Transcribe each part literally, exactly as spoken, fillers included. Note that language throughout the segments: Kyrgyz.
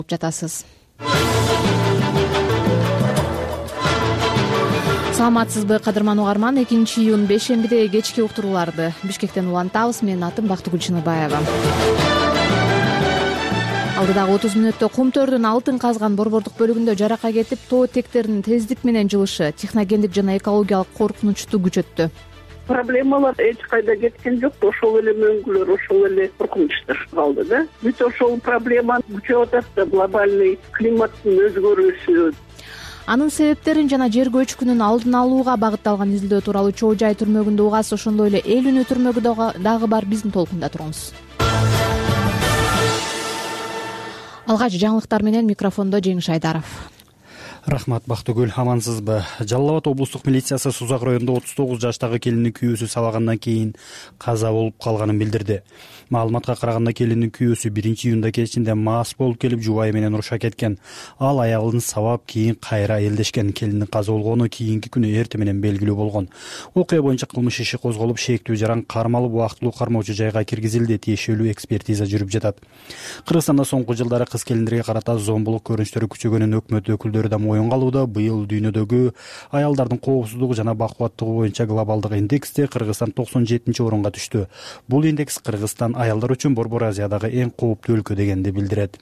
жатасыз. Саламатсызбы кадырман угарман, экинчи июнь бейшембиде кечки уктурууларды Бишкектен улантабыз. Менин атым Бактыгүл Чыныбаева. Алдыдагы отуз мүнөттө Кум-Төрдүн алтын казган борбордук бөлүгүндө жарака кетип, тоо этектеринин тездик менен жылышы техногендик жана экологиялык коркунучту күчөттү. Проблемалар эч кайда кеткен жок, ошол эле мөңгүлөр, ошол эле коркунучтар калды да. Бүт ошол проблема күчөп атат да, глобальный климаттын өзгөрүшү. Анын себептерин жана жер көчкүнүн алдын алууга багытталган изилдөө тууралуу Чоо Жай түрмөгүндө угасы, ошондой эле эл үнү түрмөгү дагы бар. Биздин толкунда туруңуз. Алгач жаңылыктар менен микрофондо Жеңиш Айдаров. Рахмат, Бактыгүл, амансызбы? Жалал Абад облустук милициясы Сузак районунда отуз тогуз жаштагы келиндин күйөөсү сабагандан кийин каза болуп калганын билдирди. Маалыматка караганда, келиндин күйөөсү биринчи июнда кечинде мас болуп келип, жубайы менен уруша кеткен. Ал аялын сабап, кийин кайра элдешкен. Келиндин каза болгону кийинки күнү эртең менен белгилүү болгон. Окуя боюнча кылмыш иши козголуп, шектүү жаран кармалып, убактылуу кармоочу жайга киргизилди. Тиешелүү экспертиза жүрүп жатат. Кыргызстанда соңку жылдары кыз келиндерге карата зомбулук көрүнүштөрү күчөгөнүн өкмөт өкүлдөрү да моюнга алууда. Быйыл дүйнөдөгү аялдардын коопсуздугу жана бакубаттыгы боюнча глобалдык индексте Кыргызстан токсон жетинчи орунга түштү. Бул индекс Кыргызстан аялдар үчүн Борбор Азиядагы эң кооптуу өлкө дегенди билдирет.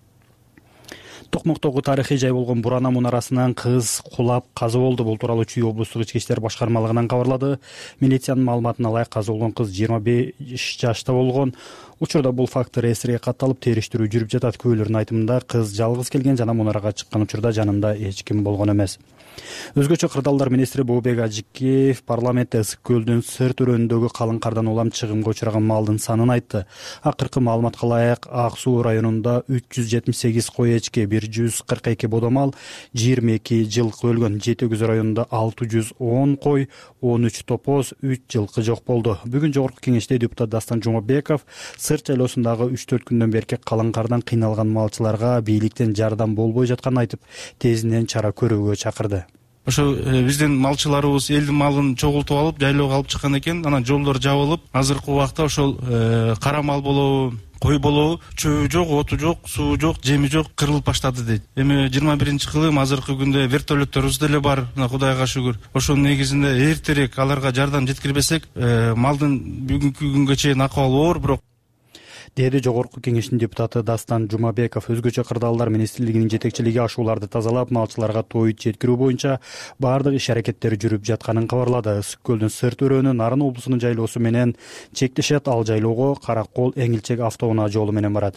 Токмоктогу тарыхый жай болгон Бурана мунарасынан кыз кулап каза болду. Бул тууралуу Чүй облустук ички иштер башкармалыгынан кабарлады. Милициянын маалыматына ылайык, каза болгон кыз жыйырма беш жашта болгон. Учурда бул фактор эсирге катталып, териштирүү жүрүп жатат. Күбөлөрдүн айтымында, кыз жалгыз келген жана мунарага чыккан учурда жанында эч ким болгон эмес. Өзгөчө кырдаалдар министри Бообек Ажикеев парламентте Ысык көлдүн сырт өрөөнүндөгү калың кардан улам чыгымга учураган малдын санын айтты. Акыркы маалыматка ылайык, Ак Суу районунда үч жүз жетимиш сегиз кой эчки, бир жүз кырк эки бодомал, жыйырма эки жылкы өлгөн. Жети Өгүз районунда алты жүз он кой, он үч топоз, үч жылкы жок болду. Бүгүн жогорку кеңеште депутат Дастан Жумабеков Сырт жайлоосундагы үч төрт күндөн берки калың кардан кыйналган малчыларга бийликтен жардам болбой жатканын айтып, тезинен чара көрүүгө чакырды. Ошо биздин малчыларыбыз элдин малын чогултуп алып, жайлоого алып чыккан экен. Анан жолдор жабылып, азыркы убакта ошол кара мал болобу, кой болобу, чөбү жок, оту жок, суу жок, жеми жок, кырылып баштады дейт. Эми жыйырма биринчи кылым, азыркы күндө вертолетторубуз деле бар, Кудайга шүгүр. Ошонун негизинде эртерээк аларга жардам жеткирбесек, малдын бүгүнкү күнгө чейин акыбалы оор, бирок деди жогорку кеңештин депутаты Дастан Жумабеков. Өзгөчө кырдаалдар министрлигинин жетекчилиги ашууларды тазалап, малчыларга той жеткирүү боюнча баардык иш аракеттери жүрүп жатканын кабарлады. Ысык көлдүн сырт өрөөнү Нарын облусунун жайлоосу менен чектешет. Ал жайлоого Каракол Эңилчек автоунаа жолу менен барат.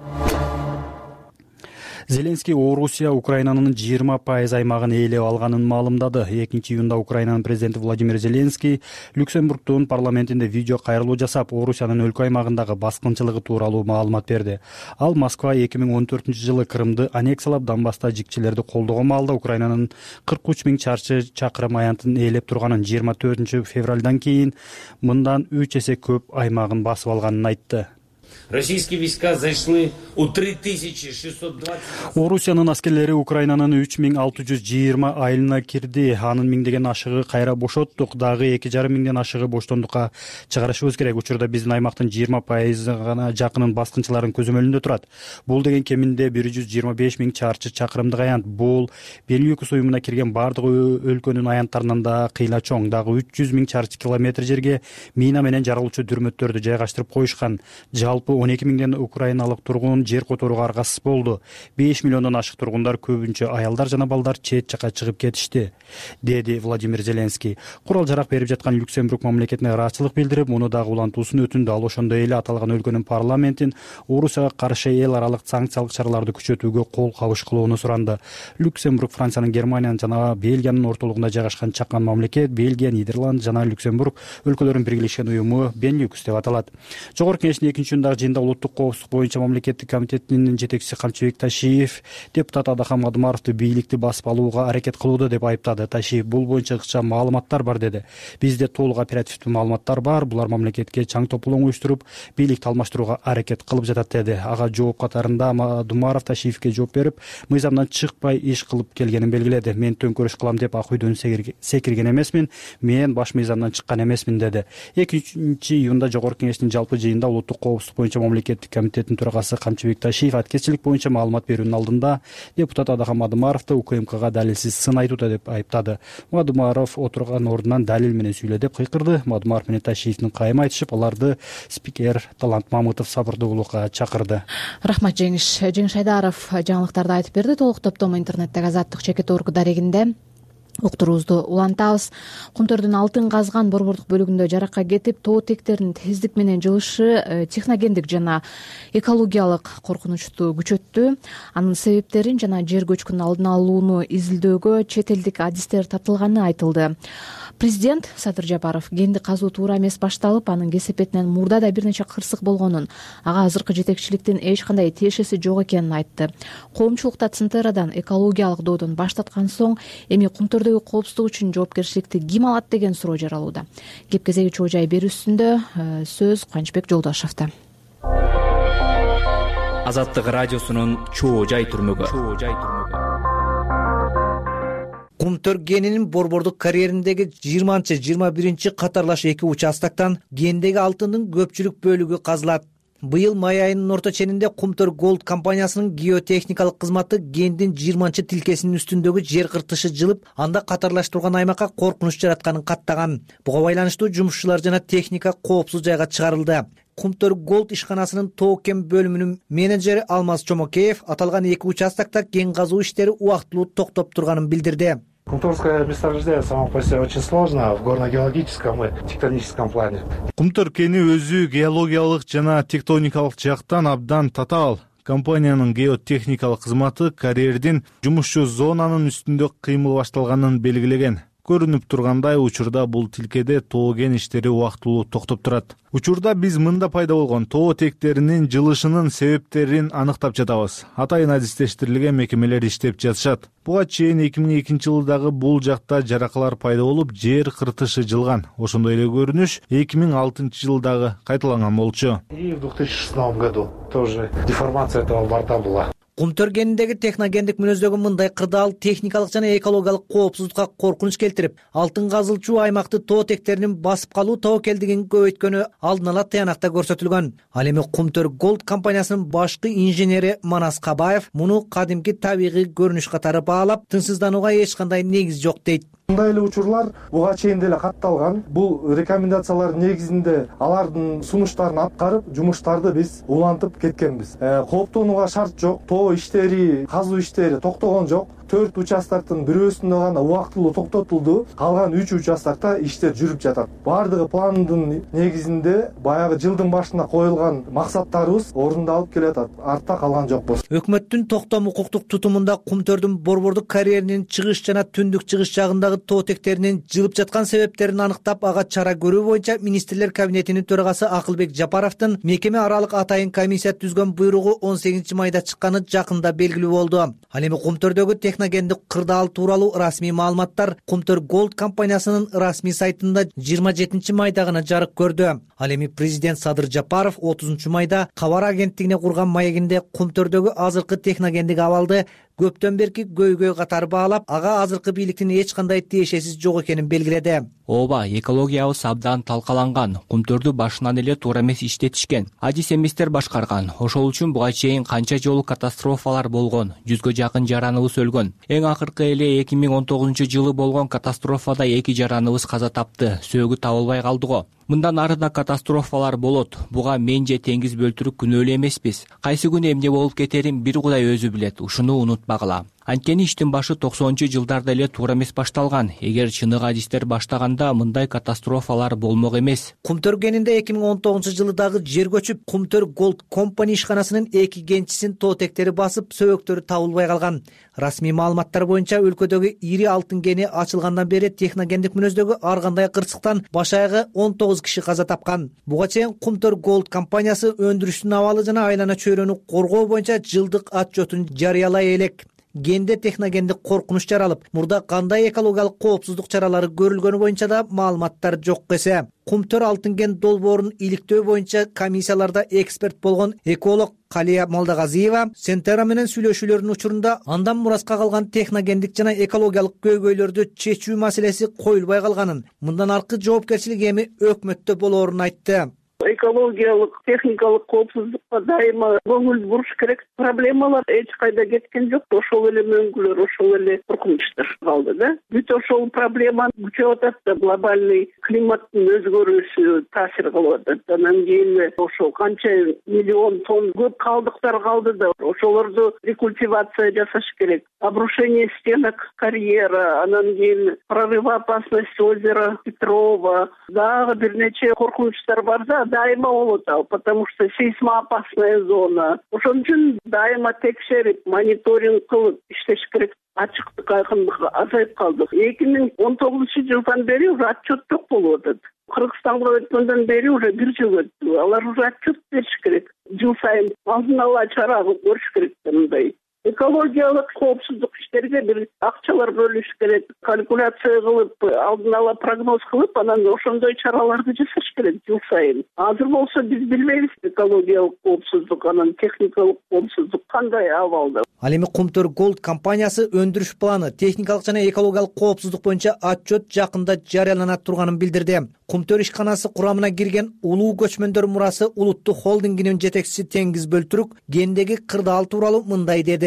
Зеленский Орусия Украинанын жыйырма пайыз аймагын ээлеп алганын маалымдады. экинчи июнда Украинанын президенти Владимир Зеленский Люксембургдун парламентинде видео кайрылуу жасап, Орусиянын өлкө аймагындагы баскынчылыгы тууралуу маалымат берди. Ал Москва эки миң он төртүнчү жылы Крымды аннексиялап, Донбасста жикчилерди колдогон маалда Украинанын кырк үч миң чарчы чакырым аянтын ээлеп турганын, жыйырма төртүнчү февралдан кийин мындан үч эсе көп аймагын басып алганын айтты. Российские войска зашли у три тысячи шестьсот двадцать. Орусиянын аскерлери Украинанын үч миң алты жүз жыйырма айылына кирди. Анын миңдеген ашыгы кайра бошоттук. Дагы эки жарым миңден ашыгы боштондукка чыгарышыбыз керек. Учурда биздин аймактын жыйырма пайызы гана жакынын баскынчылардын көзөмөлүндө турат. Бул деген кеминде бир жүз жыйырма беш миң чарчы чакырымдык аянт. Бул Белюкус уюмуна кирген бардык өлкөнүн аянттарынан да кыйла чоң. Дагы үч жүз миң чарчы километр жерге мина менен жарылуучу дүрмөттөрдү жайгаштырып коюшкан. Жалпы он эки миңден украиналык тургун жер которууга аргасыз болду. беш миллиондон ашык тургундар, көбүнчө аялдар жана балдар, чет жака чыгып кетишти, деди Владимир Зеленский. Курал жарак берип жаткан Люксембург мамлекетине ыраазычылык билдирип, муну дагы улантуусун өтүндү. Ал ошондой эле аталган өлкөнүн парламентин Орусияга каршы эл аралык санкциялык чараларды күчөтүүгө кол кабыш кылууну суранды. Люксембург Франциянын, Германиянын жана Бельгиянын ортолугунда жайгашкан чакан мамлекет. Бельгия, Нидерланд жана Люксембург өлкөлөрүнүн биргелешкен уюму Бенилюкс деп аталат. Жогорку кеңештин экинчи июндагы жыйында улуттук коопсуздук боюнча мамлекеттик комитетинин жетекчиси Камчыбек Ташиев депутат Адахам Адымаровду бийликти басып алууга аракет кылууда деп айыптады. Ташиев бул боюнча ыкчам маалыматтар бар деди. Бизде толук оперативдүү маалыматтар бар. Булар мамлекетке чаң тополоң уюштуруп, бийликти алмаштырууга аракет кылып жатат деди. Ага жооп катарында Адымаров Ташиевке жооп берип, мыйзамдан чыкпай иш кылып келгенин белгиледи. Мен төңкөрүш кылам деп ак үйдөн секирген эмесмин. Мен баш мыйзамдан чыккан эмесмин деди. экинчи июнда жогорку кеңештин жалпы жыйынында улуттук коопсуздук коопсуздук боюнча мамлекеттик комитеттин төрагасы Камчыбек Ташиев аткезчилик боюнча маалымат берүүнүн алдында депутат Адахам Мадымаровду УКМКга далилсиз сын айтууда деп айыптады. Мадымаров отурган ордунан далил менен сүйлө деп кыйкырды. Мадымаров менен Ташиевдин кайым айтышып, аларды спикер Талант Мамытов сабырдуулукка чакырды. Рахмат Жеңиш. Жеңиш Айдаров жаңылыктарды айтып берди. Толук топтому интернеттеги Азаттык чекит оргу дарегинде уктуруубузду улантабыз. Кумтөрдүн алтын казган борбордук бөлүгүндө жаракка кетип, тоо тектеринин тездик менен жылышы техногендик жана экологиялык коркунучту күчөттү. Анын себептерин жана жер көчкүнүн алдын алууну изилдөөгө чет элдик адистер тартылганы айтылды. Президент Садыр Жапаров кенди казуу туура эмес башталып, анын кесепетинен мурда да бир нече кырсык болгонун, ага азыркы жетекчиликтин эч кандай тиешеси жок экенин айтты. Коомчулукта Центерадан экологиялык доодон баш тарткан соң эми Кумтөрдөгү коопсуздук үчүн жоопкерчиликти ким алат деген суроо жаралууда. Кеп кезеги чоо жай берүүсүндө сөз Кубанычбек Жолдошовдо. Азаттык радиосунун чоо жай түрмөгү. Кумтөр кенинин борбордук карьериндеги жыйырманчы жыйырма биринчи катарлаш эки участактан кендеги алтындын көпчүлүк бөлүгү казылат. Быйыл май айынын орто ченинде Кумтөр Голд компаниясынын геотехникалык кызматы кендин жыйырманчы тилкесинин үстүндөгү жер кыртышы жылып, анда катарлаштырылган аймакка коркунуч жаратканын каттаган. Буга байланыштуу жумушчулар жана техника коопсуз жайга чыгарылды. Кумтөр Голд ишканасынын тоо кен бөлүмүнүн менеджери Алмаз Чомокеев аталган эки участакта кен казуу иштери убактылуу токтоп турганын билдирди. Кумтөрское месторождение само по себе очень сложно в горно-геологическом и тектоническом плане. Кумтөр кени өзү геологиялык жана тектоникалык жактан абдан татаал. Компаниянын геотехникалык кызматы карьердин жумушчу зонанын үстүндө кыймыл башталганын белгилеген. Көрүнүп тургандай, учурда бул тилкеде тоо кен иштери убактылуу токтоп турат. Учурда биз мында пайда болгон тоо тектеринин жылышынын себептерин аныктап жатабыз. Атайын адистештирилген мекемелер иштеп жатышат. Буга чейин эки миң экинчи жылы дагы бул жакта жаракалар пайда болуп, жер кыртышы жылган. Ошондой эле көрүнүш эки миң алтынчы жылдагы кайталанган болчу. И в две тысячи шестом году тоже деформация этого борта была. Кумтөр кениндеги техногендик мүнөздөгү мындай кырдаал техникалык жана экологиялык коопсуздукка коркунуч келтирип, алтын казылчу аймакты тоо тектеринин басып калуу тобокелдигин көбөйткөнү алдын ала тыянакта көрсөтүлгөн. Ал эми Кумтөр Голд компаниясынын башкы инженери Манас Кабаев муну кадимки табигый көрүнүш катары баалап, тынчсызданууга эч кандай негиз жок дейт. Мындай эле учурлар буга чейин деле катталган. Бул рекомендациялар негизинде алардын сунуштарын аткарып, жумуштарды биз улантып кеткенбиз. Кооптонууга шарт жок. Тоо иштери, казуу иштери токтогон жок. төрт участоктун бирөөсүндө гана убактылуу токтотулду. Калган үч участокто иштер жүрүп жатат. Бардыгы пландын негизинде баягы жылдын башында коюлган максаттарыбыз орундалып келатат. Артта калган жокпуз. Өкмөттүн токтом укуктук тутумунда Кумтөрдүн борбордук карьеринин чыгыш жана түндүк чыгыш жагындагы тоо тектеринин жылып жаткан себептерин аныктап, ага чара көрүү боюнча министрлер кабинетинин төрагасы Акылбек Жапаровдун мекеме аралык атайын комиссия түзгөн буйругу он сегизинчи майда чыкканы жакында белгилүү болду. Ал эми Кумтөрдөгү техногендик кырдаал тууралуу расмий маалыматтар Кумтөр Голд компаниясынын расмий сайтында жыйырма жетинчи майда гана жарык көрдү. Ал эми президент Садыр Жапаров отузунчу майда кабар агенттигине курган маегинде Кумтөрдөгү азыркы техногендик абалды көптөн берки көйгөй катары баалап, ага азыркы бийликтин эч кандай тиешеси жок экенин белгиледи. Ооба, экологиябыз абдан талкаланган. Кумтөрдү башынан эле туура эмес иштетишкен. Адис эместер башкарган. Ошол үчүн буга чейин канча жолу катастрофалар болгон. Жүзгө жакын жараныбыз өлгөн. Эң акыркы эле эки миң он тогузунчу жылы болгон катастрофада эки жараныбыз каза тапты. Сөөгү табылбай калды го. Мындан ары да катастрофалар болот. Буга мен же теңиз бөлтүрүк күнөөлүү эмеспиз. Кайсы күнү эмне болуп кетерин бир Кудай өзү билет. Ушуну унутпагыла. Анткени иштин башы токсонунчу жылдарда эле туура эмес башталган. Эгер чыныгы адистер баштаганда мындай катастрофалар болмок эмес. Кумтөр кенинде эки миң он тогузунчу жылы дагы жер көчүп, Кумтөр Голд компани ишканасынын эки кенчисин тоо тектери басып, сөбөктөрү табылбай калган. Расмий маалыматтар боюнча өлкөдөгү ири алтын кени ачылгандан бери техногендик мүнөздөгү ар кандай кырсыктан баш аягы он тогуз киши каза тапкан. Буга чейин Кумтөр Голд компаниясы өндүрүштүн абалы жана айлана чөйрөнү коргоо боюнча жылдык отчетун жарыялай элек. Кенде техногендик коркунуч жаралып, мурда кандай экологиялык коопсуздук чаралары көрүлгөнү боюнча да маалыматтар жок эсе. Кумтөр алтын кен долбоорун иликтөө боюнча комиссияларда эксперт болгон эколог Калия Молдагазиева Центера менен сүйлөшүүлөрдүн учурунда андан мураска калган техногендик жана экологиялык көйгөйлөрдү чечүү маселеси коюлбай калганын, мындан аркы жоопкерчилик эми өкмөттө болоорун айтты. Экологиялык, техникалык коопсуздукка дайыма көңүл буруш керек. Проблемалар эч кайда кеткен жок. Ошол эле мөңгүлөр, ошол эле коркунучтар калды да. Бүт ошол проблема күчөп атат да, глобальный климаттын өзгөрүүсү таасир кылып атат. Анан кийин ошол канча миллион тонн көп калдыктар калды да, ошолорду рекультивация жасаш керек. Обрушение стенок карьера, анан кийин прорыв опасности озера Петрова, дагы бир нече коркунучтар бар да, дайыма болот ал, потому что сейсмоопасная зона. Ошон үчүн дайыма текшерип, мониторинг кылып иштеш керек. Ачыктык, айкындык азайып калды. эки миң он тогузунчу жылдан бери уже отчет жок болуп атат. Кыргызстанга өткөндөн бери уже бир жыл өттү. Алар уже отчет бериш керек. Жыл сайын алдын ала чара көрүш керек мындай. Экологиялык коопсуздук иштерге бир акчалар бөлүш керек, калькуляция кылып, алдын ала прогноз кылып, анан ошондой чараларды жасаш керек жыл сайын. Азыр болсо биз билбейбиз экологиялык коопсуздук, анан техникалык коопсуздук кандай абалда. Ал эми Кумтөр Голд компаниясы өндүрүш планы, техникалык жана экологиялык коопсуздук боюнча отчет жакында жарыяланат турганын билдирди. Кумтөр ишканасы курамына кирген улуу көчмөндөр мурасы улуттук холдингинин жетекчиси Теңиз Бөлтүрүк гендеги кырдаал тууралуу мындай деди.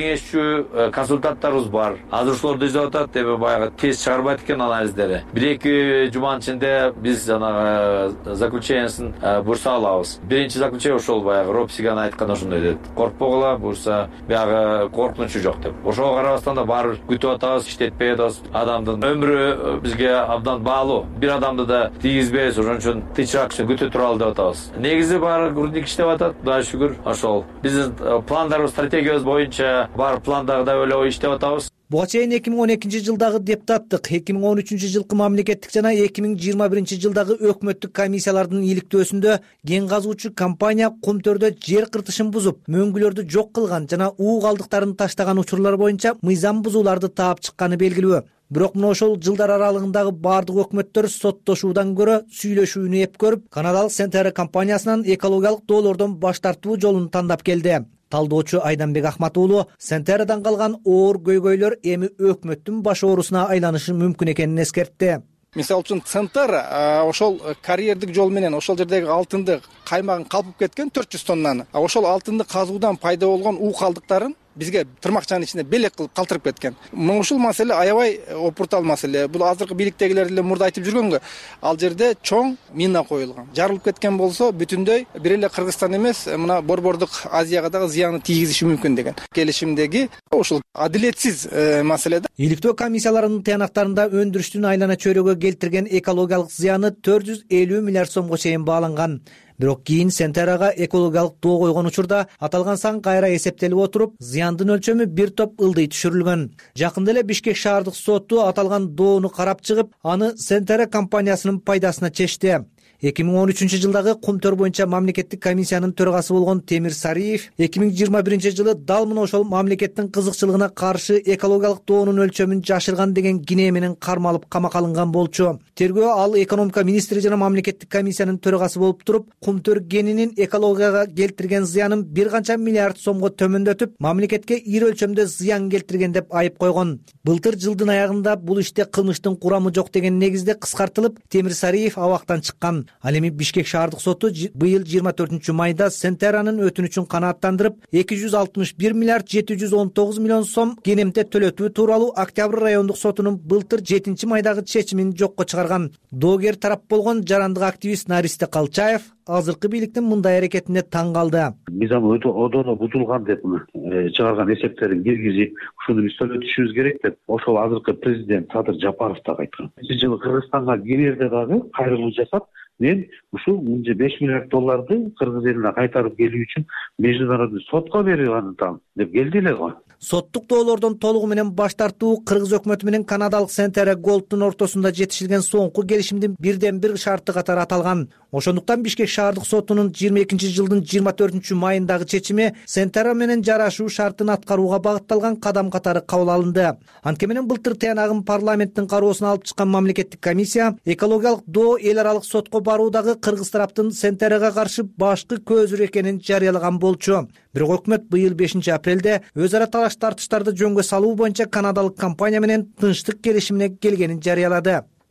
Кеңешчү консультанттарыбыз бар. Азыр ушуларды издеп атат, эми баягы тез чыгарбайт экен анализдери. Бир-эки жуманын ичинде биз жанагы заключениясын бурса алабыз. Биринчи заключение ошол баягы Ропсиган айткан ошондой дейт. Коркпогула, бурса баягы коркунучу жок деп. Ошого карабастан да баары күтүп атабыз, иштетпей атабыз. Адамдын өмүрү бизге абдан баалуу. Бир адамды да тийгизбейбиз, ошон үчүн тынчыраак күтүп туралы деп атабыз. Негизи баары рудник иштеп атат, Кудайга шүгүр. Ошол биздин пландарыбыз, стратегиябыз боюнча бар пландагыдай эле иштеп атабыз. Буга чейин эки миң он экинчи жылдагы депутаттык, эки миң он үчүнчү жылкы мамлекеттик жана эки миң жыйырма биринчи жылдагы өкмөттүк комиссиялардын иликтөөсүндө кен казуучу компания Кумтөрдө жер кыртышын бузуп, мөңгүлөрдү жок кылган жана уу калдыктарын таштаган учурлар боюнча мыйзам бузууларды таап чыкканы белгилүү. Бирок мына ошол жылдар аралыгындагы бардык өкмөттөр соттошуудан көрө сүйлөшүүнү эп көрүп, канадалык Сентера компаниясынан экологиялык доолордон баш тартуу жолун тандап келди. Талдоочу Айданбек Ахмат уулу Сентерадан калган оор көйгөйлөр эми өкмөттүн баш оорусуна айланышы мүмкүн экенин эскертти. Мисалы үчүн Центера ошол карьердик жол менен ошол жердеги алтынды каймагын калпып кеткен төрт жүз тоннаны. Ошол алтынды казуудан пайда болгон уу калдыктарын бизге тырмакчанын ичинде белек кылып калтырып кеткен. Мына ушул маселе аябай опуртал маселе. Бул азыркы бийликтегилер эле мурда айтып жүргөнгө, ал жерде чоң мина коюлган. Жарылып кеткен болсо бүтүндөй бир эле Кыргызстан эмес, мына Борбордук Азияга дагы зыяны тийгизиши мүмкүн деген. Келишимдеги ушул адилетсиз маселе да. Иликтөө комиссияларынын тыянактарында өндүрүштүн айлана чөйрөгө келтирген экологиялык зыяны төрт жүз элүү миллиард сомго чейин бааланган. Бирок кийин Сентерага экологиялык доо койгон учурда аталган сан кайра эсептелип отуруп, зыяндын өлчөмү бир топ ылдый түшүрүлгөн. Жакында эле Бишкек шаардык соту аталган доону карап чыгып, аны Сентера компаниясынын пайдасына чечти. эки миң он үчүнчү жылдагы Кумтөр боюнча мамлекеттик комиссиянын төрагасы болгон Темир Сариев эки миң жыйырма биринчи жылы дал мына ошол мамлекеттин кызыкчылыгына каршы экологиялык доонун өлчөмүн жашырган деген кинээ менен кармалып камакка алынган болчу. Тергөө ал экономика министри жана мамлекеттик комиссиянын төрагасы болуп туруп, Кумтөр кенинин экологияга келтирген зыянын бир канча миллиард сомго төмөндөтүп, мамлекетке ири өлчөмдө зыян келтирген деп айып койгон. Былтыр жылдын аягында бул иште кылмыштын курамы жок деген негизде кыскартылып, Темир Сариев абактан чыккан. Ал эми Бишкек шаардык соту быйыл жыйырма төртүнчү майда Сентеранын өтүнүчүн канааттандырып, эки жүз алтымыш бир миллиард жети жүз он тогуз миллион сом кенемте төлөтүү тууралуу Октябрь райондук сотунун былтыр жетинчи майдагы чечимин жокко чыгарган. Доогер тарап болгон жарандык активист Наристе Калчаев азыркы бийликтин мындай аракетине таң калды. Мыйзам одоно бузулган деп чыгарган эсептерин киргизип, ушуну биз төлөтүшүбүз керек деп ошол азыркы президент Садыр Жапаров дагы айткан. Биз жылы Кыргызстанга келерде дагы кайрылуу жасап, мен ушул беш миллиард долларды Кыргыз элине кайтарып келүү үчүн международный сотко берип анытам деп келди эле го. Соттук доолордон толугу менен баш тартуу Кыргыз өкмөтү менен канадалык Сентера Голдтун ортосунда жетишилген соңку келишимдин бирден бир шарты катары аталган. Ошондуктан Бишкек шаардык сотунун жыйырма экинчи жылдын жыйырма төртүнчү майындагы чечими Сентера менен жарашуу шартын аткарууга багытталган кадам катары кабыл алынды. Анткени менен былтыр тыянагын парламенттин кароосуна алып чыккан мамлекеттик комиссия экологиялык доо эл аралык сотко баруудагы Кыргыз тараптын Сентерага каршы башкы көзүр экенин жарыялаган болчу. Бирок өкмөт быйыл бешинчи апрелде өз ара талаш тартыштарды жөнгө салуу боюнча канадалык компания менен тынчтык келишимине келгенин жарыялады.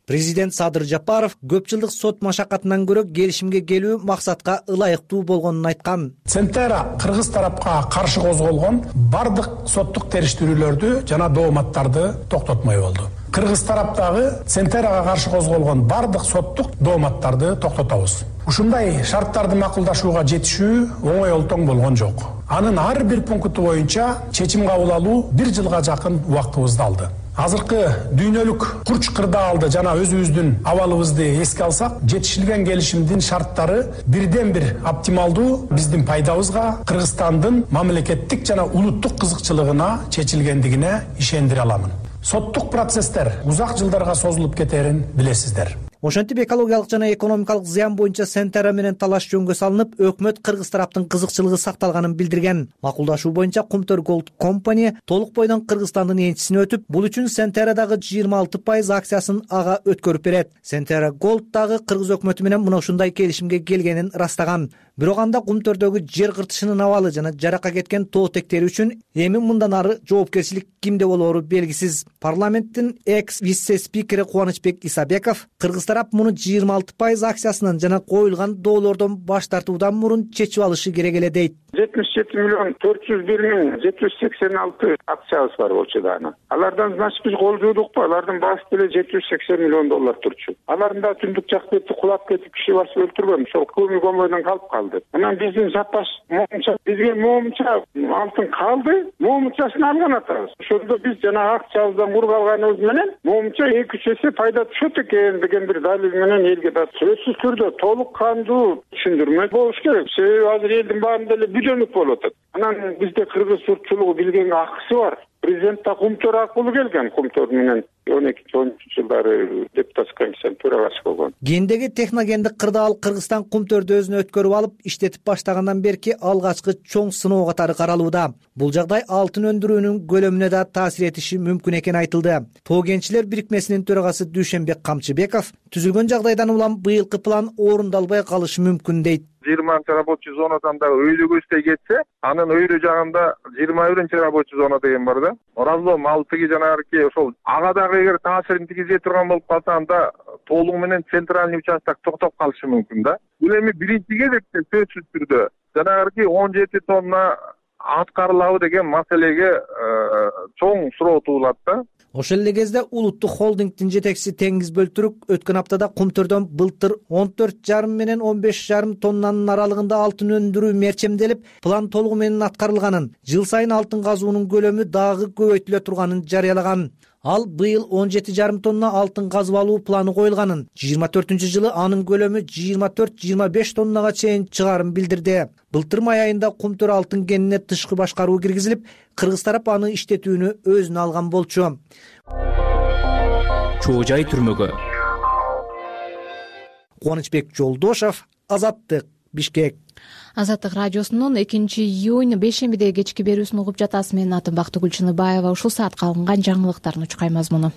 Президент Садыр Жапаров көп жылдык сот машакатынан көрө келишимге келүү максатка ылайыктуу болгонун айткан. Центера кыргыз тарапка каршы козголгон бардык соттук териштирүүлөрдү жана дооматтарды токтотмой болду. Кыргыз тараптагы Центерага каршы козголгон бардык соттук дооматтарды токтотобуз. Ушундай шарттарды макулдашууга жетишүү оңой олтоң болгон жок. Анын ар бир пункту боюнча чечим кабыл алуу бир жылга жакын убактыбызды алды. Азыркы дүйнөлүк курч кырдаалды жана өзүбүздүн абалыбызды эске алсак, жетишилген келишимдин шарттары бирден бир оптималдуу биздин пайдабызга, Кыргызстандын мамлекеттик жана улуттук кызыкчылыгына чечилгендигине ишендире аламын. Соттук процесстер узак жылдарга созулуп кетерин билесиздер. Ошентип экологиялык жана экономикалык зыян боюнча Центера менен талаш жөнгө салынып, өкмөт кыргыз тараптын кызыкчылыгы сакталганын билдирген. Макулдашуу боюнча Кумтөр Gold Company толук бойдон Кыргызстандын энчисине өтүп, бул үчүн Центерадагы жыйырма алты пайыз акциясын ага өткөрүп берет. Центера Gold дагы кыргыз өкмөтү менен мына ушундай келишимге келгенин ырастаган. Бирок анда Кумтөрдөгү жер кыртышынын абалы жана жаракка кеткен тоо тектери үчүн эми мындан ары жоопкерчилик кимде болоору белгисиз. Парламенттин экс вице спикери Кубанычбек Исабеков кыргыз тарап муну жыйырма алты пайыз акциясынан жана коюлган доолордон баш тартуудан мурун чечип алышы керек эле дейт. жетимиш жети миллион төрт жүз бир миң жети жүз сексен алты акциябыз бар болчу дагы. Алардан значит биз кол жуудукпу? Алардын баасы деле жети жүз сексен миллион доллар турчу. Алардын да түндүк жак бети кулап кетип киши басып өлтүргөн. Ошол көмү комбойдон калып калды. Анан биздин запас моомча бизге моомча алтын калды. Моомчасын алган атабыз. Ошондо биз жана акциябыздан куруп алганыбыз менен моомча эки үч эсе пайда түшөт экен деген бир далил менен элге да сөзсүз түрдө толук кандуу түшүндүрмө болуш керек. Себеби азыр элдин баарында эле бүдөнүк болуп атат. Анан бизде кыргыз журтчулугу билгенге акысы бар. Президент да Кумтөр аркылуу келген. Кумтөр менен он экинчи он үчүнчү жылдары депутат комиссиянын төрагасы болгон. Гендеги техногендик кырдаал Кыргызстан Кумтөрдү өзүнө өткөрүп алып, иштетип баштагандан берки алгачкы чоң сыноо катары каралууда. Бул жагдай алтын өндүрүүнүн көлөмүнө да таасир этиши мүмкүн экени айтылды. Тоо кенчилер бирикмесинин төрагасы Дүйшөнбек Камчыбеков түзүлгөн жагдайдан улам быйылкы план орундалбай калышы мүмкүн дейт. жыйырманчы рабочий зонадан да өйдө көздөй кетсе, анын өйдө жагында жыйырма биринчи рабочий зона деген бар да. Разлом алтыгы жанагы ошол ага дагы эгер таасирин тийгизе турган болуп калса, анда толугу менен центральный участок токтоп калышы мүмкүн да. Бул эми биринчи кезекте сөзсүз түрдө жанагы он жети тонна аткарылабы деген маселеге чоң суроо туулат да. Ошол эле кезде улуттук холдингдин жетекчиси Теңиз Бөлтүрүк өткөн аптада Кумтөрдөн былтыр он төрт жарым менен он беш жарым тоннанын аралыгында алтын өндүрүү мерчемделип, план толугу менен аткарылганын, жыл сайын алтын казуунун көлөмү дагы көбөйтүлө турганын жарыялаган. Ал быйыл он жети жарым тонна алтын казып алуу планы коюлганын, жыйырма төртүнчү жылы анын көлөмү жыйырма төрт жыйырма беш тоннага чейин чыгарын билдирди. Былтыр май айында Кумтөр алтын кенине тышкы башкаруу киргизилип, кыргыз тарап аны иштетүүнү өзүнө алган болчу. Чоо жай түрмөгө. Кубанычбек Жолдошов, Азаттык, Бишкек. Азаттык радиосунун экинчи июнь бейшембидеги кечки берүүсүн угуп жатасыз. Менин атым Бактыгүл Чыныбаева. Ушул саатка алынган жаңылыктардын учкай мазмуну.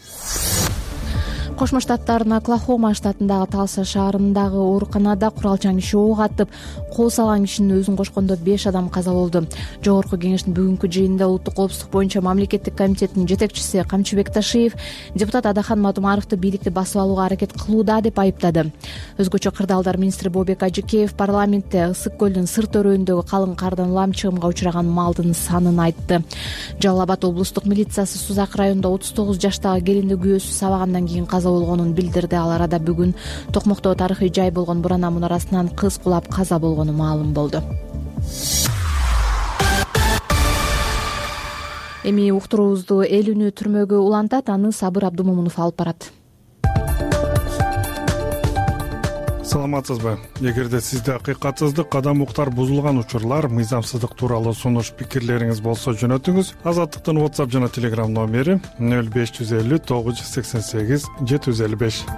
Кошмо Штаттардын Оклахома штатындагы Талса шаарындагы ооруканада куралчан киши ок атып, кол салган кишинин өзүн кошкондо беш адам каза болду. Жогорку кеңештин бүгүнкү жыйынында улуттук коопсуздук боюнча мамлекеттик комитеттин жетекчиси Камчыбек Ташиев депутат Адахан Матумаровду бийликти басып алууга аракет кылууда деп айыптады. Өзгөчө кырдаалдар министри Бообек Ажыкеев парламентте Ысык көлдүн сырт өрөөндөгү калың кардан улам чыгымга учураган малдын санын айтты. Жалал Абад облустук милициясы Сузак районунда отуз тогуз жаштагы келинди күйөөсү сабагандан кийин каза болгонун билдирди. Ал арада бүгүн Токмокто тарыхый жай болгон Бурана мунарасынан кыз кулап каза болгону маалым болду. Эми уктуруубузду эл үнү түрмөгү улантат, аны Сабыр Абдумомунов алып барат. Саламатсызбы? Эгерде сизде акыйкатсыздык, кадам уктар бузулган учурлар, мыйзамсыздык тууралуу сунуш пикирлериңиз болсо жөнөтүңүз. Азаттыктын WhatsApp жана Telegram номери нөл беш жүз элүү тогуз жүз сексен сегиз жети жүз элүү беш.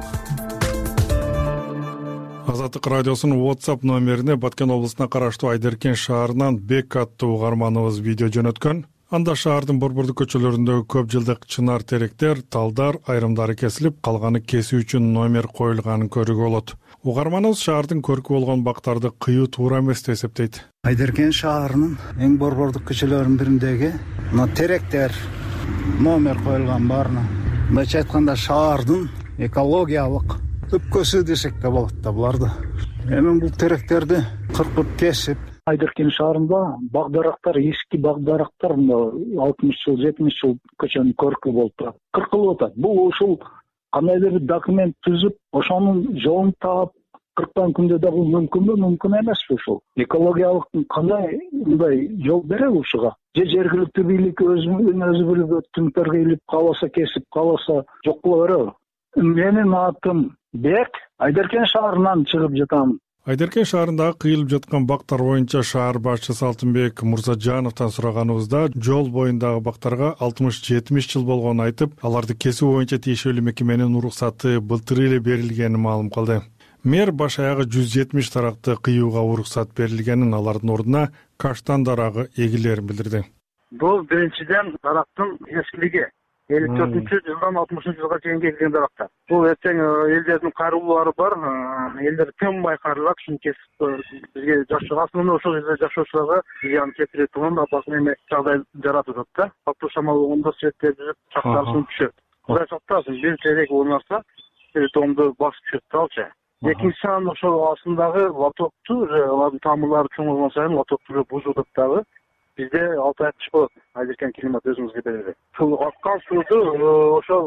Азаттык радиосунун WhatsApp номерине Баткен облусуна караштуу Айдеркен шаарынан Бек аттуу угарманыбыз видео жөнөткөн. Анда шаардын борбордук көчөлөрүндөгү көп жылдык чынар теректер, талдар айрымдары кесилип, калганы кесүү үчүн номер коюлганын көрүүгө болот. Угарманыбыз шаардын көркү болгон бактарды кыюу туура эмес деп эсептейт. Айдеркен шаарынын эң борбордук көчөлөрүнүн бириндеги мына теректер номер коюлган баарына. Мындайча айтканда шаардын экологиялык өпкөсү десек да болот да буларды. Эми бул теректерди кыркып кесип, Айдаркен шаарында бак дарактар, эски бак дарактар алтымыш жыл, жетимиш жыл көчөнүн көркү болуп турат. Кыркылып атат. Бул ушул кандайдыр бир документ түзүп, ошонун жолун таап кырккан күндө да бул мүмкүнбү, мүмкүн эмеспи ушул? Экологиялык кандай мындай жол береби ушуга? Же жергиликтүү бийлик өзүнүн өзү билип өттүмтөргө илип кааласа кесип, кааласа жок кыла береби? Менин атым Бек, Айдаркен шаарынан чыгып жатам. Айдаркен шаарындагы кыйылып жаткан бактар боюнча шаар башчысы Алтынбек Мурзажановдон сураганыбызда жол боюндагы бактарга алтымыш жетимиш жыл болгонун айтып, аларды кесүү боюнча тиешелүү мекеменин уруксаты былтыр эле берилгенин маалым кылды. Мэр баш аягы жүз жетимиш таракты кыюуга уруксат берилгенин, алардын ордуна каштан дарагы эгилерин билдирди. Бул биринчиден дарактын эскилиги. элүү төртүнчү жылдан алтымышынчы жылга чейин келген дарактар. Бул эртең элдердин каруулары бар, элдер тынбай карылат, ушуну кесип бизге жашоо, асылында ошол жерде жашоочуларга зыян келтире турган абакын эме жагдай жаратып атат да. Катуу шамал болгондо светтер жүрүп, чактарсын түшөт. Кудай сактасын, бир терек оонатса, телефонду басып түшөт далчы. Экинчи ан ошол астындагы лотокту, алардын тамырлары чоңойгон сайын лотокту бузуп атат дагы. Бизде алты ай кыш болот, Айдаркен климат өзүңүзгө берилет. Аккан сууду ошол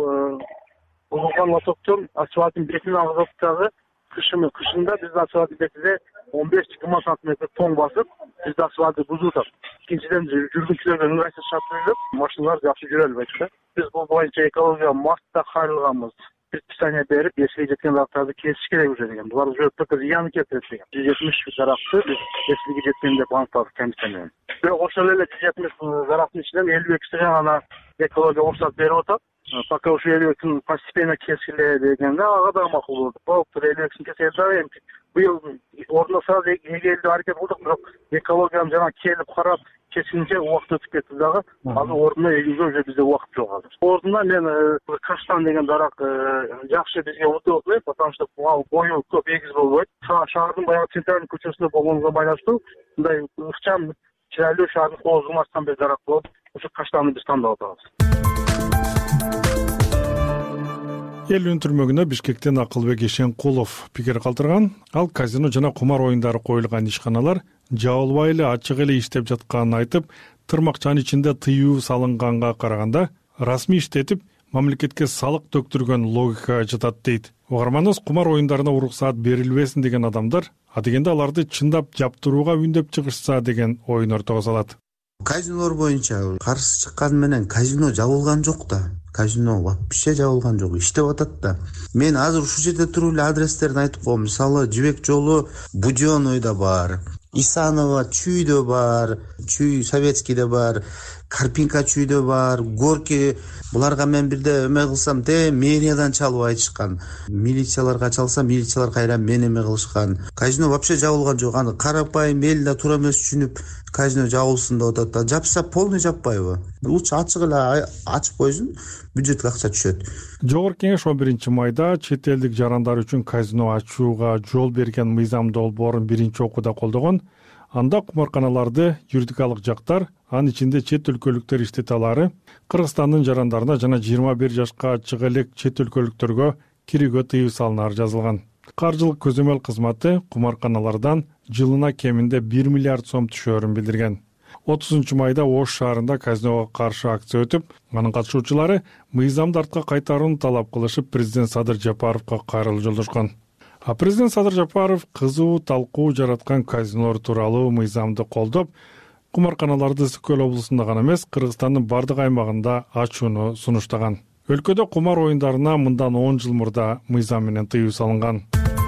бузулган лотоктон асфальттын бетине агызып дагы кышыны кышында биздин асфальттын бетине он беш жыйырма сантиметр тоң басып, бизде асфальтты бузуп атат. Экинчиден жүргүнчүлөргө ыңгайсыз шарт берилип, машиналар жакшы жүрө албайт да. Биз бул боюнча экология мартта кайрылганбыз. Предписание берип, эскиге жеткен дарактарды кесиш керек уже деген. Булар уже только зыян келтирет деген. жүз жетимиш даракты биз эскиге жеткенде банктардык комиссия менен. Бирок ошол эле жүз жетимиш дарактын ичинен элүү экиси гана экология уруксат берип атат. Пока ушу элүү экисин постепенно кескиле дегенде ага да макул болду. Болуптур, элүү экисин кесет дагы эми быйыл ордуна сразу эгелди аракет кылдык, бирок экологияны жана келип карап кескинче убакыт өтүп кетти дагы. Азыр ордуна эгүүгө уже бизде убакыт жок азыр. Ордуна мен каштан деген дарак жакшы бизге удобный, потому что бою көп эгиз болбойт. Шаардын баягы центральный көчөсүндө болгонуна байланыштуу мындай ыкчам, чырайлуу шаардын коозугун ачкан бир дарак болуп, ошо каштанды биз тандап атабыз. Эл өнтүрмөгүнө Бишкектен Акылбек Ишенкулов пикир калтырган. Ал казино жана кумар оюндары коюлган ишканалар жабылбай эле ачык эле иштеп жатканын айтып, тырмакчанын ичинде тыюу салынганга караганда расмий иштетип, мамлекетке салык төктүргөн логика жатат дейт. Угарманыбыз кумар оюндарына уруксаат берилбесин деген адамдар, а дегенде аларды чындап жаптырууга үндөп чыгышса деген оюн ортого салат. Казинолор боюнча каршы чыккан менен казино жабылган жок да. Казино вообще жабылган жок, иштеп атат да. Мен азыр ушул жерде туруп эле адрестерин айтып коем. Мисалы, Жибек жолу Будёнойдо бар, Исанова Чүйдө бар, Чүй Советскийде бар, Карпинка Чүйдө бар, Горки. Буларга мен бирде эме кылсам, те мэриядан чалып айтышкан. Милицияларга чалса, милициялар кайра мен эме кылышкан. Казино вообще жабылган жок. Аны карапайым эл да туура эмес түшүнүп, казино жабылсын деп атат да. Жапса полный жаппайбы? Лучше ачык эле ачып койсун, бюджетке акча түшөт. Жогорку кеңеш он биринчи майда чет элдик жарандар үчүн казино ачууга жол берген мыйзам долбоорун биринчи окууда колдогон. Анда кумарканаларды юридикалык жактар, анын ичинде чет өлкөлүктөр иштете алары, Кыргызстандын жарандарына жана жыйырма бир жашка чыга элек чет өлкөлүктөргө кирүүгө тыюу салынары жазылган. Каржылык көзөмөл кызматы кумарканалардан жылына кеминде бир миллиард сом түшөөрүн билдирген. отузунчу майда Ош шаарында казиного каршы акция өтүп, анын катышуучулары мыйзамды артка кайтарууну талап кылышып, президент Садыр Жапаровго кайрылуу жолдошкон. А президент Садыр Жапаров кызуу талкуу жараткан казинолор тууралуу мыйзамды колдоп, кумарканаларды Ысык Көл облусунда гана эмес, Кыргызстандын бардык аймагында ачууну сунуштаган. Өлкөдө кумар оюндарына мындан он жыл мурда мыйзам менен тыюу салынган.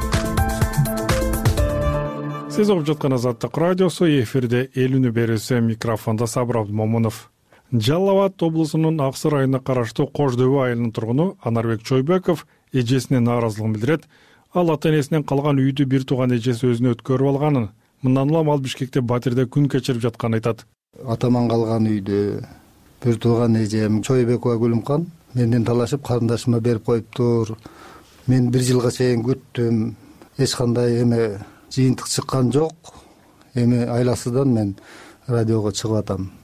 Сиз угуп жаткан Азаттык радиосу, эфирде эл үнү берүүсү, микрофондо Сабыр Абдымомунов. Жалал Абад облусунун Аксы районуна караштуу Кош дөбө айылынын тургуну Анарбек Чойбеков эжесине нааразылыгын билдирет. Ал ата-энесинен калган үйдү бир тууган эжеси өзүнө өткөрүп алганын, мындан улам ал Бишкекте батирде күн кечирип жатканын айтат. Атаман калган үйдү бир тууган эжем Чойбекова Гүлүмкан менден талашып карындашыма берип коюптур. Мен бир жылга чейин күттүм. Эч кандай эме жыйынтык чыккан жок. Эми айласыдан мен радиого чыгып атам.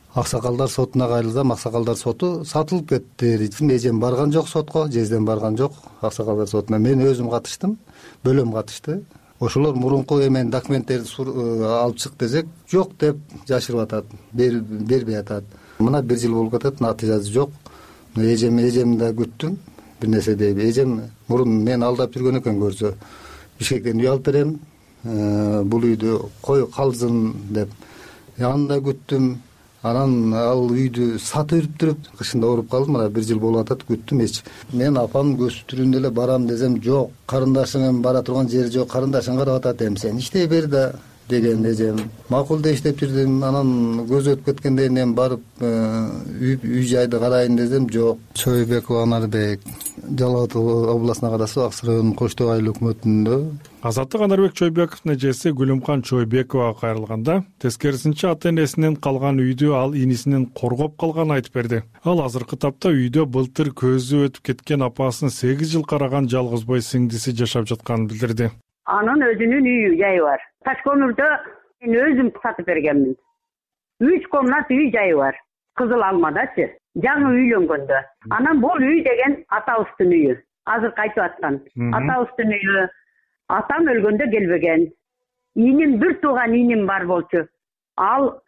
Аксакалдар сотуна кайрылсам, Аксакалдар соту сатылып кетти. Эжем барган жок сотко, жездем барган жок Аксакалдар сотуна. Мен өзүм катыштым, бөлөм катышты. Ошолор мурунку эмен документтерди алып чык десек, жок деп жашырып атат, бербей атат. Мына бир жыл болуп атат, натыйжасы жок. Эжем эжем да күттүм, бир нерсе дейби. Эжем мурун мен алдап жүргөн экен көрсө, Бишкектен үй алып берем, бул үйдү кой калсын деп. Аны да күттүм. Анан ал үйдү сатып жүрүп, кышында ооруп калдым, мына бир жыл болуп атат, күттүм эч. Мен апам көстүрүүндө эле барам десем, жок, карындашыңын бара турган жери жок, карындашың карап атат, эми сен иштей бер да деген эжем. Макул деп иштеп жүрдүм, анан көз өтүп кеткенден кийин барып үй жайды карайын десем, жок. Чойбеков Анарбек, Жалал Абад областына карасы Аксай районунун Коштоо айыл өкмөтүндө. Азаттык Анарбек Чойбековдун эжеси Гүлүмкан Чойбекова кайрылганда, тескерисинче ата-энесинен калган үйдү ал инисинен коргоп калганын айтып берди. Ал азыркы тапта үйдө былтыр көзү өтүп кеткен апасын сегиз жыл караган жалгыз бой сиңдиси жашап жатканын билдирди. Анын өзүнүн үйү жайы бар. Таш көмүрдө мен өзүм сатып бергенмин. Үч комнат үй жайы бар. Кызыл Алмадачы. Жаңы үйлөнгөндө. Анан бул үй деген атабыздын үйү. Азыр кайтып аткан. Атабыздын үйү. Атам өлгөндө келбеген. Иним бир тууган иним бар болчу. Ал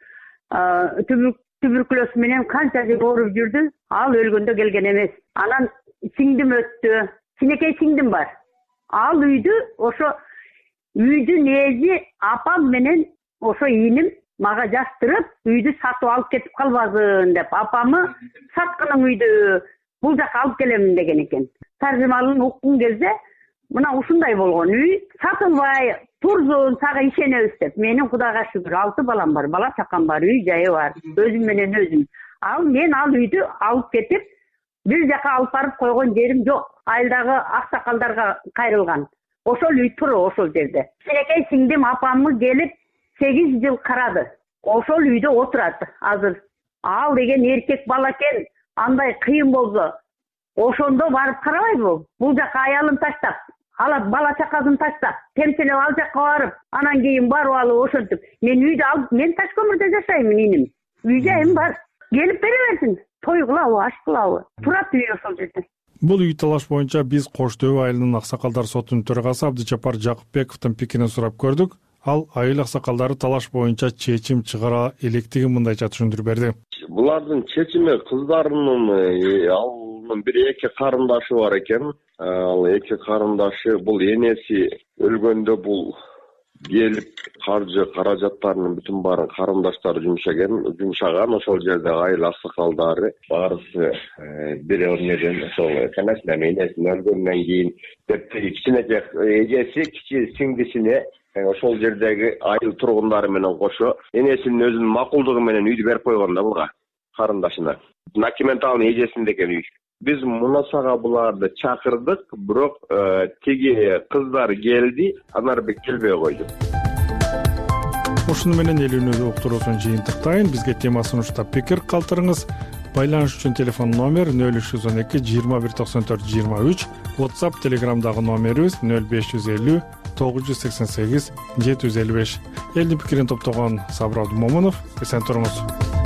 туберкулез менен канча жыл ооруп жүрдү. Ал өлгөндө келген эмес. Анан сиңдим өттү. Кичинекей сиңдим бар. Ал үйдү ошо үйдүн эзи апам менен ошо иним мага жаштырып, үйдү сатып алып кетип калбасын деп, апамы саткының үйдү бул жака алып келемин деген экен. Таржымалын уккун кезде мына ушундай болгон үй сатылбай турзун, сага ишенебиз деп. Менин Кудайга шүгүр алты балам бар, бала чакам бар, үй жайы бар, өзүм менен өзүм. Ал мен ал үйдү алып кетип, бир жака алып барып койгон жерим жок. Айылдагы аксакалдарга кайрылган. Ошол үй тур ошол жерде. Кичинекей сиңдим апамы келип сегиз жыл карады. Ошол үйдө отурат азыр. Ал деген эркек бала экен, андай кыйын болсо, ошондо барып карабайбы? Бул жака аялын таштап, алат бала чакасын таштап, темселеп ал жакка барып, анан кийин барып алып ошентип. Мен үйдү алып, мен таш көмүрдө жашайм иним. Үй жайым бар. Келип бере берсин. Той кылабы, аш кылабы? Турат үй ошол жерде. Бул үй талаш боюнча биз Коштөө айылынын Аксакалдар сотунун төрагасы Абдыжапар Жакыпбековдун пикирин сурап көрдүк. Ал айыл аксакалдары талаш боюнча чечим чыгара электигин мындайча түшүндүрүп берди. Булардын чечими кыздарынын алынын бир эки карындашы бар экен. Ал эки карындашы бул энеси өлгөндө бул келип каржы каражаттарынын бүтүн баарын карындаштары жумшаган, жумшаган ошол жерде айыл аксакалдары баарысы бир өрнөдөн ошол канасына энесин өлгөндөн кийин деп кичинекей эжеси кичи сиңдисине ошол жердеги айыл тургундары менен кошо энесинин өзүнүн макулдугу менен үйдү берип койгон да буга карындашына. Документалный эжесинде экен үй. Биз Мунасага буларды чакырдык, бирок тиги кыздар келди, Анарбек келбей койду. Ушуну менен эл үнү уктуруусун жыйынтыктайын. Бизге темасын уштап пикир калтырыңыз. Байланыш үчүн телефон номер нөл үч жүз он эки жыйырма бир токсон төрт жыйырма үч, WhatsApp, Telegramдагы номерибиз нөл беш жүз элүү тогуз жүз сексен сегиз жети жүз элүү беш. Элдин пикирин топтогон Сабыр Абдумомунов. Эсен туруңуз.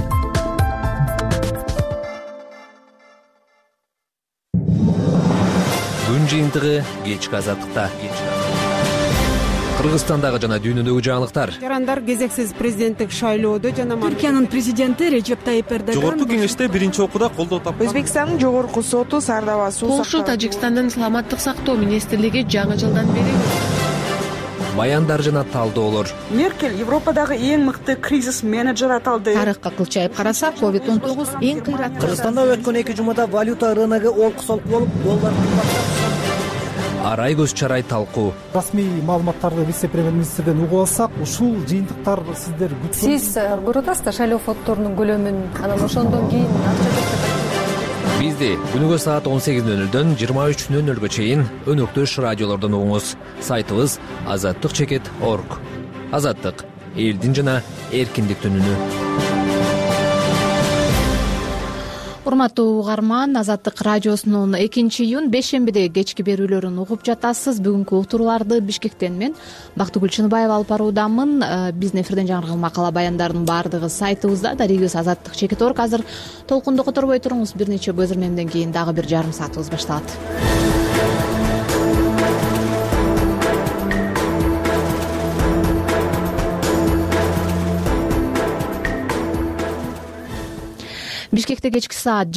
Күн жыйынтыгы кечки азаттыкта. Кыргызстандагы жана дүйнөдөгү жаңылыктар. Жарандар кезексиз президенттик шайлоодо жана Түркиянын президенти Режеп Тайип Эрдоган Жогорку кеңеште биринчи окууда колдоо тапкан. Өзбекстандын жогорку соту Сардава суу Полша Тажикстандын саламаттык сактоо министрлиги жаңы жылдан бери баяндар жана талдоолор. Меркель Европадагы эң мыкты кризис менеджер аталды. Тарыхка кылчайып карасак, ковид он тогуз эң кыйраттуу. Кыргызстанда өткөн эки жумада валюта рыногу олку-солку болуп, доллар кымбаттап. Арай көз чарай талкуу. Расмий маалыматтарды вице-премьер-министрден угуп алсак, ушул жыйынтыктар сиздер күткөн. Сиз көрүп атасыздар шайлоо фонддорунун көлөмүн, анан ошондон кийин Бизди күнүгө саат он сегиз нөл нөлдөн жыйырма үч нөл нөлгө чейин өнөктөш радиолордон угуңуз. Сайтыбыз азаттык чекит точка орг. Азаттык — элдин жана эркиндиктин үнү. урматтуу угарман, Азаттык радиосунун экинчи июнь бейшембидеги кечки берүүлөрүн угуп жатасыз. Бүгүнкү уктурууларды Бишкектен мен Бактыгүл Чыныбаева алып баруудамын. Биздин эфирден жаңырган макала баяндардын баардыгы сайтыбызда. Дарегибиз азаттык чекит орг. Азыр толкунду которбой туруңуз. Бир нече көзөрмемден кийин дагы бир жарым саатыбыз башталат. Бишкекте кечки саат